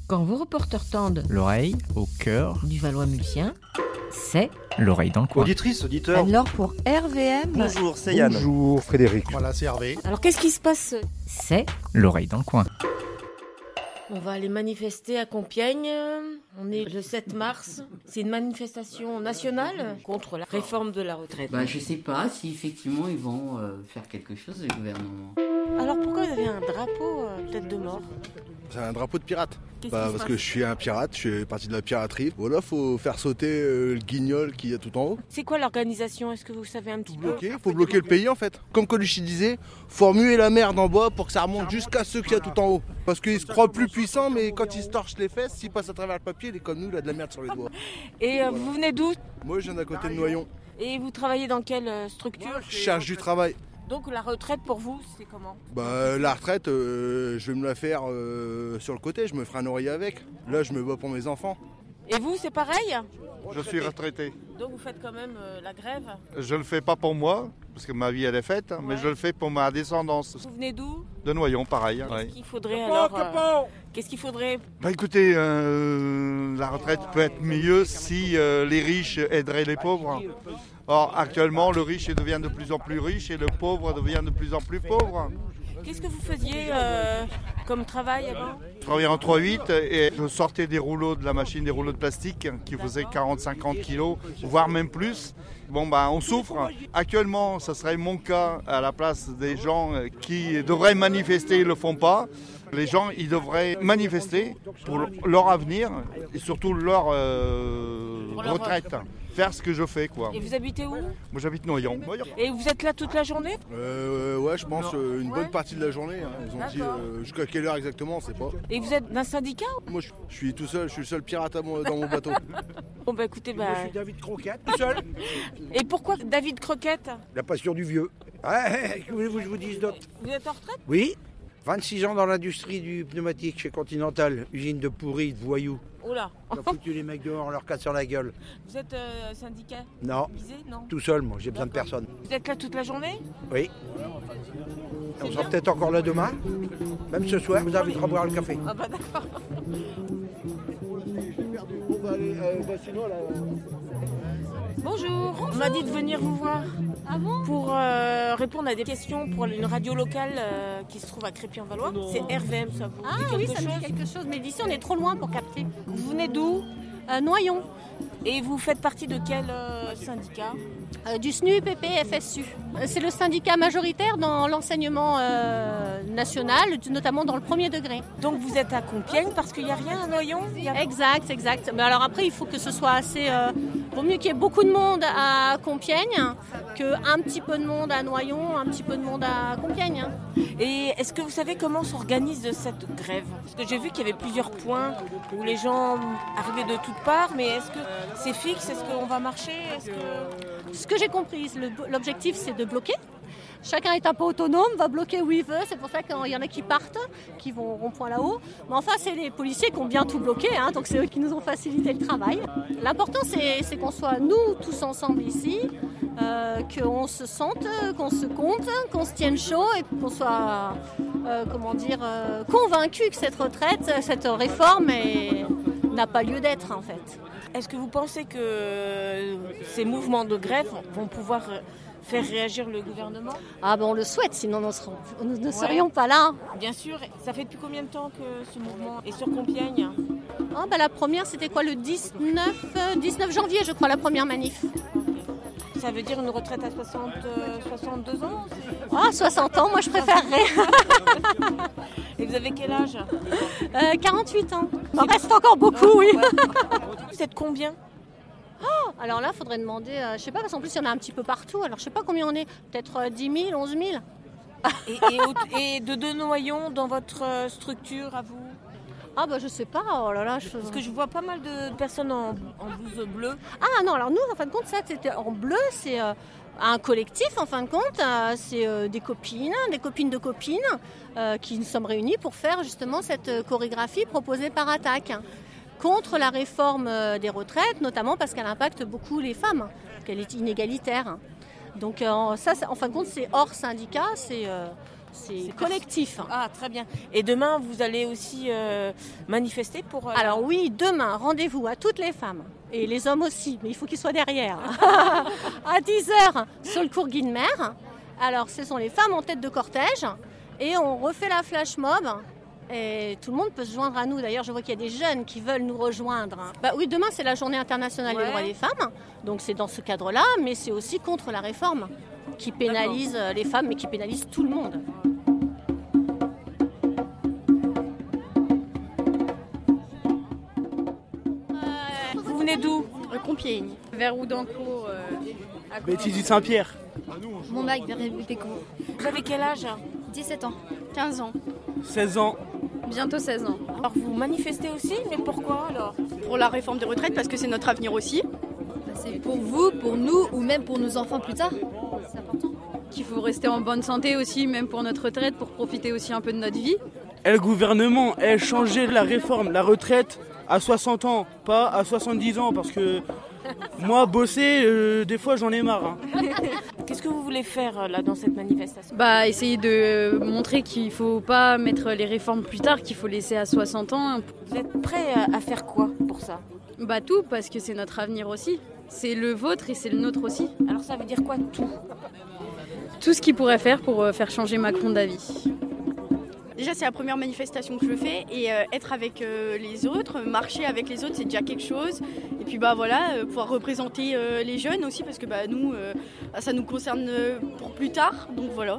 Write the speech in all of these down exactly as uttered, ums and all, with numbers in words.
Quand vos reporters tendent l'oreille au cœur du Valois-Mulsien, c'est l'oreille dans le coin. Auditrice, auditeur. alors pour R V M. Bonjour, c'est Yann. Bonjour Frédéric. Voilà, c'est Hervé. Alors qu'est-ce qui se passe? C'est L'oreille dans le coin. on va aller manifester à Compiègne. On est le sept mars. C'est une manifestation nationale contre la réforme de la retraite. Bah, je sais pas si effectivement ils vont euh, faire quelque chose, le gouvernement. Alors pourquoi vous avez un drapeau euh, tête de mort? C'est un drapeau de pirate. Qu'est-ce Bah, qui se parce passe que je suis un pirate, je fais partie de la piraterie. Voilà, faut faire sauter euh, le guignol qu'il y a tout en haut. C'est quoi l'organisation? Est-ce que vous savez un petit peu? Bloquer, faut bloquer le pays en fait. Comme Colucci disait, faut remuer la merde en bas pour que ça remonte jusqu'à ceux qu'il y a tout en haut. Parce qu'ils se croient plus puissants, mais quand ils se torchent les fesses, s'ils passent à travers le papier, il est comme nous, il a de la merde sur les doigts. Et euh, vous venez d'où? Moi, je viens d'à côté de Noyon. Et vous travaillez dans quelle euh, structure? Je cherche du travail. Donc la retraite pour vous, c'est comment? Bah, la retraite, euh, je vais me la faire euh, sur le côté, je me ferai un oreiller avec. Là, je me bats pour mes enfants. Et vous, c'est pareil? Je suis retraité. Donc vous faites quand même euh, la grève? Je le fais pas pour moi, parce que ma vie elle est faite, hein, mais Ouais. je le fais pour ma descendance. Vous venez d'où? De Noyon, pareil. hein, Qu'est-ce ouais. qu'il faudrait alors euh, Qu'est-ce qu'il faudrait? Bah écoutez, euh, la retraite peut être mieux si euh, les riches aideraient les pauvres. Or, actuellement, le riche il devient de plus en plus riche et le pauvre devient de plus en plus pauvre. Qu'est-ce que vous faisiez euh, comme travail avant? Je travaillais en trois huit et je sortais des rouleaux de la machine, des rouleaux de plastique qui faisaient quarante à cinquante kilos, voire même plus. Bon ben on souffre. Actuellement, ce serait mon cas à la place des gens qui devraient manifester et ne le font pas. Les gens, ils devraient manifester pour leur avenir et surtout leur euh, Pour leur retraite. Faire ce que je fais quoi. Et vous habitez où? Moi j'habite Noyon. Et vous êtes là toute la journée? Euh, ouais, je pense euh, une Ouais. bonne partie de la journée. hein. Ils ont dit D'accord. euh, jusqu'à quelle heure exactement, on sait pas. Et vous êtes d'un syndicat? Moi, je, je suis tout seul, je suis le seul pirate à mon- dans mon bateau. Bon bah écoutez, bah... Moi, je suis David Croquette, tout seul. Et pourquoi David Croquette? La passion du vieux. Ouais, que voulez-vous que je vous dise d'autre? Vous êtes en retraite? Oui. vingt-six ans dans l'industrie du pneumatique chez Continental, usine de pourris, de voyous. Oh là. On a foutu les mecs dehors, on leur casse sur la gueule. Vous êtes euh, syndicat Non, visé? Non. tout seul, moi, j'ai besoin de D'accord. personne. Vous êtes là toute la journée? Oui. C'est On sera bien. peut-être encore là demain. Même ce soir, vous avez de reboire le café. Ah bah d'accord. Bonjour. On m'a dit de venir vous voir. Ah bon? Pour euh, répondre à des questions pour une radio locale euh, qui se trouve à Crépy-en-Valois. C'est R V M, ça vous Ah dit oui, quelque ça me chose? dit quelque chose. Mais d'ici, on est trop loin pour capter. Vous venez d'où? Euh, Noyon, Et vous faites partie de quel euh, syndicat? euh, du S N U P P F S U. Euh, C'est le syndicat majoritaire dans l'enseignement euh, national, notamment dans le premier degré. Donc vous êtes à Compiègne parce qu'il n'y a rien à Noyon? Il y a- Exact, exact. Mais alors après, il faut que ce soit assez... Euh, vaut mieux qu'il y ait beaucoup de monde à Compiègne qu'un petit peu de monde à Noyon, un petit peu de monde à Compiègne. Et est-ce que vous savez comment s'organise cette grève? Parce que j'ai vu qu'il y avait plusieurs points où les gens arrivaient de toutes parts, mais est-ce que c'est fixe? Est-ce qu'on va marcher? Est-ce que... Ce que j'ai compris, le- l'objectif, c'est de bloquer. Chacun est un peu autonome, va bloquer où il veut. C'est pour ça qu'il y en a qui partent, qui vont au rond-point là-haut. Mais enfin, c'est les policiers qui ont bien tout bloqué, hein, donc c'est eux qui nous ont facilité le travail. L'important, c'est c'est qu'on soit nous tous ensemble ici, euh, qu'on se sente, qu'on se compte, qu'on se tienne chaud et qu'on soit, euh, comment dire, euh, convaincus que cette retraite, cette réforme est- n'a pas lieu d'être en fait. Est-ce que vous pensez que ces mouvements de grève vont pouvoir faire réagir le gouvernement? Ah ben on le souhaite, sinon nous, serons- nous ne serions pas là. Bien sûr. Ça fait depuis combien de temps que ce mouvement est sur Compiègne? Ah bah la première, c'était quoi, le dix-neuf, euh, dix-neuf janvier, je crois, la première manif. Ça veut dire une retraite à soixante, euh, soixante-deux ans? Ah, soixante ans, moi je préférerais. Et vous avez quel âge? Euh, quarante-huit ans. Il en reste encore beaucoup, oui. Vous êtes combien? Alors là, il faudrait demander, euh, je sais pas, parce qu'en plus il y en a un petit peu partout. Alors je sais pas combien on est, peut-être euh, dix mille, onze mille. Et, et, au- et de deux noyons dans votre euh, structure à vous? Ah bah je sais pas, oh là là. Je... Parce que je vois pas mal de personnes en, en blouse bleue. Ah non, alors nous, en fin de compte, ça c'était en bleu, c'est euh, un collectif, en fin de compte. euh, c'est euh, des copines, des copines de copines, euh, qui nous sommes réunies pour faire justement cette euh, chorégraphie proposée par Attaque contre la réforme euh, des retraites, notamment parce qu'elle impacte beaucoup les femmes, qu'elle est inégalitaire. Donc euh, ça, c'est- en fin de compte, c'est hors syndicat, c'est... euh, c'est collectif. Ah, très bien. Et demain, vous allez aussi euh, manifester pour... Euh... Alors oui, demain, rendez-vous à toutes les femmes. Et les hommes aussi, mais il faut qu'ils soient derrière. À dix heures, sur le cours Guilmer. Alors, ce sont les femmes en tête de cortège. Et on refait la flash mob. Et tout le monde peut se joindre à nous. D'ailleurs, je vois qu'il y a des jeunes qui veulent nous rejoindre. Bah oui, demain, c'est la journée internationale ouais. des droits des femmes. Donc, c'est dans ce cadre-là. Mais c'est aussi contre la réforme qui pénalise D'accord. les femmes, mais qui pénalise tout le monde. Vous venez d'où? Compiègne. Vers Oudancourt. Euh, Bétis de Saint-Pierre. Montbac, vers Péco. Vous avez quel âge? dix-sept ans. quinze ans. seize ans. Bientôt seize ans. Alors vous manifestez aussi, mais pourquoi alors? Pour la réforme des retraites, parce que c'est notre avenir aussi. C'est pour vous, pour nous ou même pour nos enfants plus tard. C'est important. Qu'il faut rester en bonne santé aussi, même pour notre retraite, pour profiter aussi un peu de notre vie. Et le gouvernement a changé la réforme, la retraite à soixante ans, pas à soixante-dix ans, parce que moi, bosser, euh, des fois j'en ai marre. Hein. Qu'est-ce que vous voulez faire là dans cette manifestation? Bah, essayer de montrer qu'il faut pas mettre les réformes plus tard, qu'il faut laisser à soixante ans. Vous êtes prêt à faire quoi pour ça? Bah tout, parce que c'est notre avenir aussi. C'est le vôtre et c'est le nôtre aussi. Alors ça veut dire quoi tout? Tout ce qu'il pourrait faire pour faire changer Macron d'avis. Déjà, c'est la première manifestation que je fais et euh, être avec euh, les autres, marcher avec les autres, c'est déjà quelque chose. Et puis, bah voilà, euh, pouvoir représenter euh, les jeunes aussi, parce que bah, nous, euh, ça nous concerne euh, pour plus tard. Donc voilà.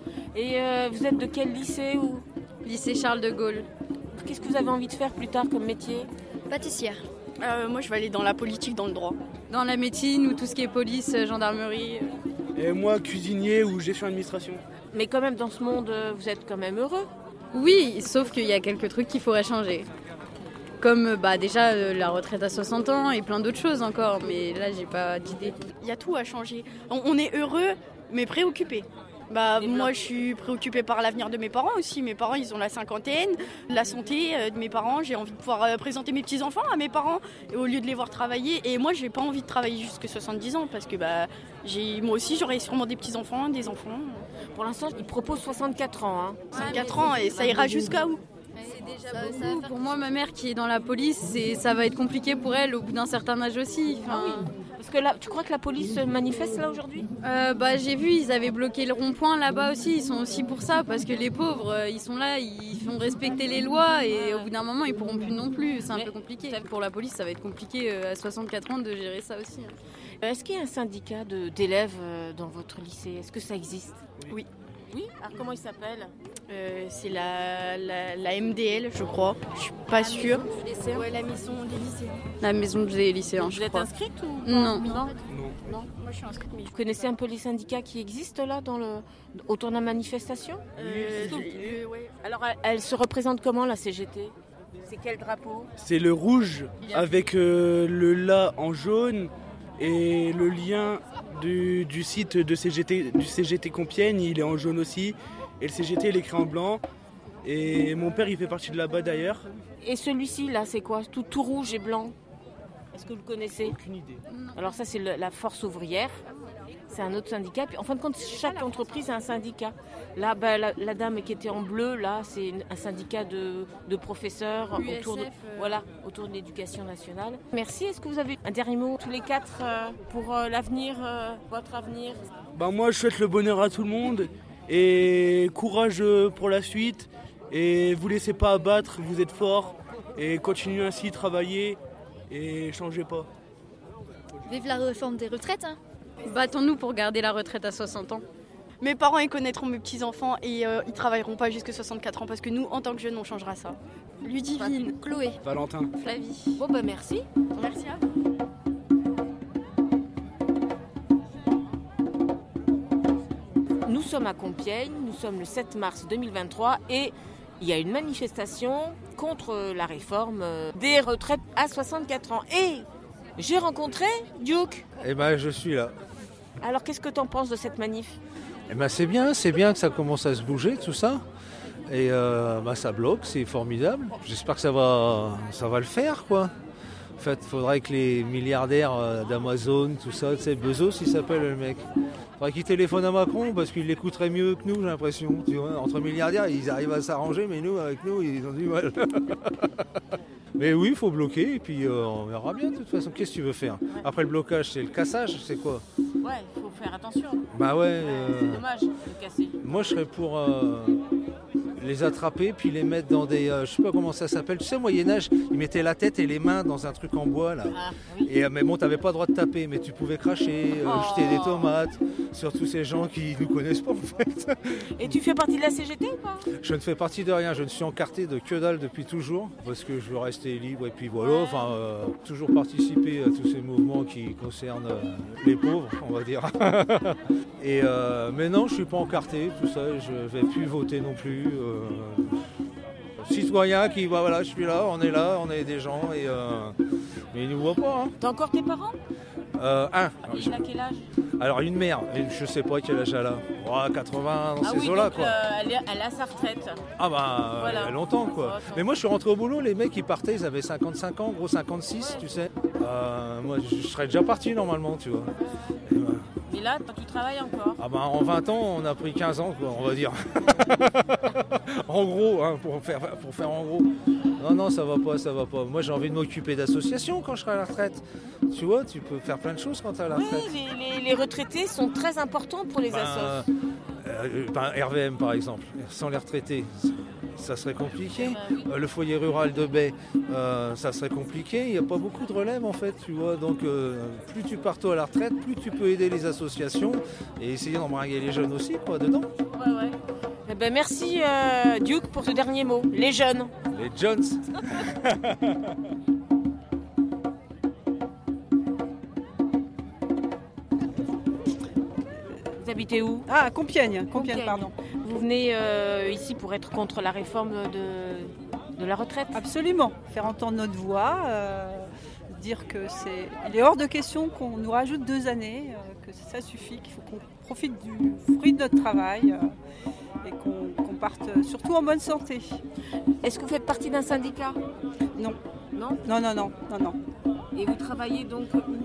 Et euh, vous êtes de quel lycée ou... Lycée Charles de Gaulle. Qu'est-ce que vous avez envie de faire plus tard comme métier? Pâtissière. Euh, moi, je vais aller dans la politique, dans le droit. Dans la médecine ou tout ce qui est police, gendarmerie. Et moi, cuisinier ou gestion administration. Mais quand même, dans ce monde, vous êtes quand même heureux? Oui, sauf qu'il y a quelques trucs qu'il faudrait changer. Comme bah, déjà euh, la retraite à soixante ans et plein d'autres choses encore, mais là, j'ai pas d'idée. Il y a tout à changer. On, on est heureux, mais préoccupé. Bah, moi, je suis préoccupée par l'avenir de mes parents aussi. Mes parents, ils ont la cinquantaine, la santé euh, de mes parents. J'ai envie de pouvoir euh, présenter mes petits-enfants à mes parents et au lieu de les voir travailler. Et moi, j'ai pas envie de travailler jusqu'à soixante-dix ans parce que bah, j'ai, moi aussi, j'aurai sûrement des petits-enfants, des enfants. Pour l'instant, ils proposent soixante-quatre ans. Hein. soixante-quatre ans et ça ira jusqu'à où? C'est déjà ça, beaucoup. Ça pour moi, ma mère qui est dans la police, c'est, ça va être compliqué pour elle au bout d'un certain âge aussi. Enfin, ah oui. Parce que là, tu crois que la police manifeste là aujourd'hui? euh, bah, J'ai vu, ils avaient bloqué le rond-point là-bas aussi. Ils sont aussi pour ça, parce que les pauvres, ils sont là, ils font respecter les lois et au bout d'un moment, ils pourront plus non plus. C'est un Mais peu compliqué. Pour la police, ça va être compliqué à soixante-quatre ans de gérer ça aussi. Est-ce qu'il y a un syndicat de, d'élèves dans votre lycée? Est-ce que ça existe? Oui. Oui. Alors comment il s'appelle? euh, C'est la, la, la M D L, je crois. Je suis pas la sûre. Maison ouais, la maison des lycéens. La maison des lycéens, Vous je êtes crois. inscrite ou non. non. Non. Non. Moi, je suis inscrite. Mais vous connaissez un peu les syndicats qui existent là dans le autour de la manifestation? euh, le, ouais. Alors, elle, elle se représente comment la C G T? C'est quel drapeau? C'est le rouge avec euh, le la en jaune et le lien du, du site de C G T, du C G T Compiègne, il est en jaune aussi. Et le C G T, il est écrit en blanc. Et mon père, il fait partie de là-bas d'ailleurs. Et celui-ci, là, c'est quoi? Tout, tout rouge et blanc. Est-ce que vous le connaissez? Aucune idée. Alors ça, c'est le, la Force ouvrière. C'est un autre syndicat. Puis, en fin de compte, chaque entreprise a un syndicat. Là, bah, la, la dame qui était en bleu, là, c'est une, un syndicat de, de professeurs autour de, euh... voilà, autour de l'éducation nationale. Merci. Est-ce que vous avez un dernier mot, tous les quatre, euh, pour euh, l'avenir, euh, votre avenir? Bah, moi, je souhaite le bonheur à tout le monde et courage pour la suite. Et vous laissez pas abattre, vous êtes forts et continuez ainsi, travaillez et changez pas. Vive la réforme des retraites, hein. Battons-nous pour garder la retraite à soixante ans. Mes parents, ils connaîtront mes petits-enfants et euh, ils travailleront pas jusqu'à soixante-quatre ans parce que nous, en tant que jeunes, on changera ça. Ludivine, Chloé, Valentin, Flavie. Bon, bah merci. Merci à vous. Nous sommes à Compiègne, nous sommes le sept mars deux mille vingt-trois et il y a une manifestation contre la réforme des retraites à soixante-quatre ans. Et j'ai rencontré Duke. Eh ben, je suis là. Alors, qu'est-ce que tu en penses de cette manif? Eh ben, c'est bien, c'est bien que ça commence à se bouger, tout ça. Et euh, bah, ça bloque, c'est formidable. J'espère que ça va, ça va le faire, quoi. En fait, faudrait que les milliardaires euh, d'Amazon, tout ça, tu sais, Bezos, il s'appelle le mec. Faudrait qu'il téléphone à Macron parce qu'il l'écouterait mieux que nous, j'ai l'impression. Tu vois, entre milliardaires, ils arrivent à s'arranger, mais nous, avec nous, ils ont du mal. Mais oui, il faut bloquer et puis euh, on verra bien de toute façon. Qu'est-ce que tu veux faire? Après le blocage, c'est le cassage, c'est quoi? Ouais, il faut faire attention. Bah ouais. Euh... Euh... C'est dommage de casser. Moi, je serais pour euh, les attraper puis les mettre dans des, euh, je sais pas comment ça s'appelle. Tu sais, au Moyen-Âge, ils mettaient la tête et les mains dans un truc en bois là. Ah, oui. Et mais bon, t'avais pas le droit de taper, mais tu pouvais cracher, euh, oh. jeter des tomates sur tous ces gens qui nous connaissent pas en fait. Et tu fais partie de la C G T ou pas? Je ne fais partie de rien. Je ne suis encarté de que dalle depuis toujours parce que je veux rester libre et puis voilà. Ouais. Enfin, euh, toujours participer à tous ces mouvements qui concernent euh, les pauvres, on va dire. Et euh, mais non, je suis pas encarté, tout ça. Je vais plus voter non plus. Euh, citoyen qui, bah, voilà, je suis là, on est là, on est des gens et euh, mais ils nous voient pas. Hein. T'as encore tes parents? Euh, un. Il a quel âge? Alors une mère, je sais pas quel âge elle a. Oh, quatre-vingts dans ah ces oui, eaux-là donc, quoi. Euh, elle, est, elle a sa retraite. Ah bah voilà. Il y a longtemps quoi. Oh, mais moi je suis rentré au boulot, les mecs ils partaient, ils avaient cinquante-cinq ans, gros cinquante-six, ouais. Tu sais. Euh, moi je serais déjà parti normalement, tu vois. Et, bah... Mais là, tu travailles encore? Ah bah en vingt ans, on a pris quinze ans, quoi, on va dire. En gros, hein, pour faire, pour faire en gros. Non, non, ça va pas, ça va pas. Moi, j'ai envie de m'occuper d'associations quand je serai à la retraite. Tu vois, tu peux faire plein de choses quand tu es à la retraite. Oui, les, les, les retraités sont très importants pour les ben, assos. Euh, ben, R V M, par exemple, sans les retraités, ça serait compliqué. Ben, oui. euh, le foyer rural de Baie, euh, ça serait compliqué. Il n'y a pas beaucoup de relève, en fait, tu vois. Donc, euh, plus tu pars tôt à la retraite, plus tu peux aider les associations et essayer d'embraguer les jeunes aussi, quoi, dedans. Ouais, ouais. Eh ben, merci, euh, Duke, pour ce dernier mot. Les jeunes. Les Jones. Vous habitez où? Ah, à Compiègne. Compiègne, Compiègne. pardon. Vous venez euh, ici pour être contre la réforme de, de la retraite? Absolument. Faire entendre notre voix, euh, dire que c'est... Il est hors de question qu'on nous rajoute deux années, euh, que ça suffit, qu'il faut qu'on profite du fruit de notre travail euh, et qu'on, qu'on parte surtout en bonne santé. Est-ce que vous faites partie d'un syndicat? Non. Non? Non, non, non, non, non. Et vous travaillez donc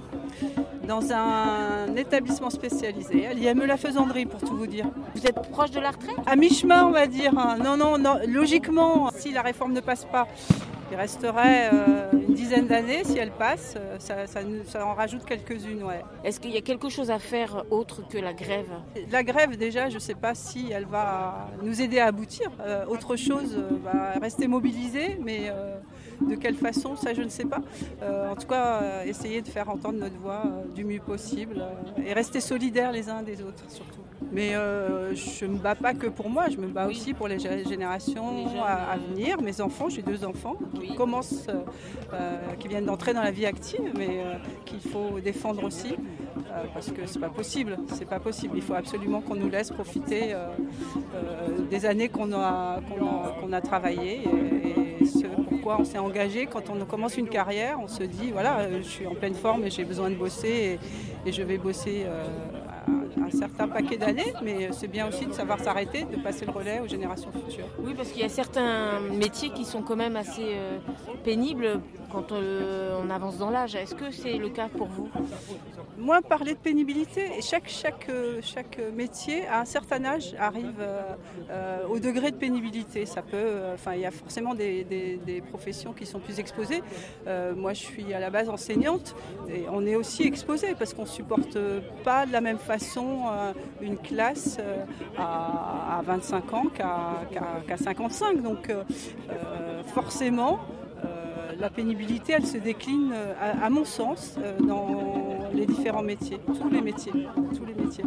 où? Dans un établissement spécialisé, à l'I M E La Faisanderie, pour tout vous dire. Vous êtes proche de la retraite? À mi-chemin, on va dire. Non, non, non. Logiquement, si la réforme ne passe pas, il resterait euh, une dizaine d'années. Si elle passe, ça, ça, ça en rajoute quelques-unes, ouais. Est-ce qu'il y a quelque chose à faire autre que la grève? La grève, déjà, je ne sais pas si elle va nous aider à aboutir. Euh, autre chose, euh, bah, rester mobilisée, mais... Euh, de quelle façon, ça je ne sais pas. Euh, en tout cas, euh, essayer de faire entendre notre voix euh, du mieux possible euh, et rester solidaires les uns des autres surtout. Mais euh, je ne me bats pas que pour moi, je me bats oui. aussi pour les générations les jeunes, à, à venir. Mes enfants, j'ai deux enfants qui oui. commencent, euh, euh, qui viennent d'entrer dans la vie active, mais euh, qu'il faut défendre aussi. Euh, parce que c'est pas possible, c'est pas possible. Il faut absolument qu'on nous laisse profiter euh, euh, des années qu'on a, qu'on a, qu'on a travaillé et, et ce pourquoi on s'est engagé. Quand on commence une carrière, on se dit voilà, je suis en pleine forme et j'ai besoin de bosser et, et je vais bosser euh, un, un certain paquet d'années, mais c'est bien aussi de savoir s'arrêter, de passer le relais aux générations futures. Oui, parce qu'il y a certains métiers qui sont quand même assez euh, pénibles quand on, on avance dans l'âge. Est-ce que c'est le cas pour vous? Moi, parler de pénibilité, chaque, chaque, chaque métier à un certain âge arrive euh, euh, au degré de pénibilité. Ça peut, euh, enfin, il y a forcément des, des, des professions qui sont plus exposées. Euh, moi, je suis à la base enseignante et on est aussi exposé parce qu'on ne supporte pas de la même façon euh, une classe euh, à, à vingt-cinq ans qu'à, qu'à, qu'à cinquante-cinq. Donc, euh, forcément, euh, la pénibilité, elle se décline, à, à mon sens, euh, dans les différents métiers, tous les métiers, tous les métiers.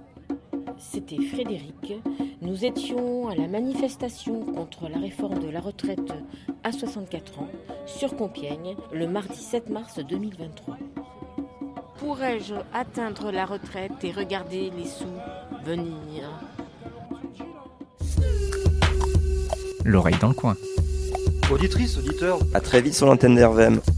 C'était Frédéric. Nous étions à la manifestation contre la réforme de la retraite à soixante-quatre ans sur Compiègne le mardi sept mars deux mille vingt-trois. Pourrais-je atteindre la retraite et regarder les sous venir? L'oreille dans le coin. Auditrice, auditeur, à très vite sur l'antenne d'R V M.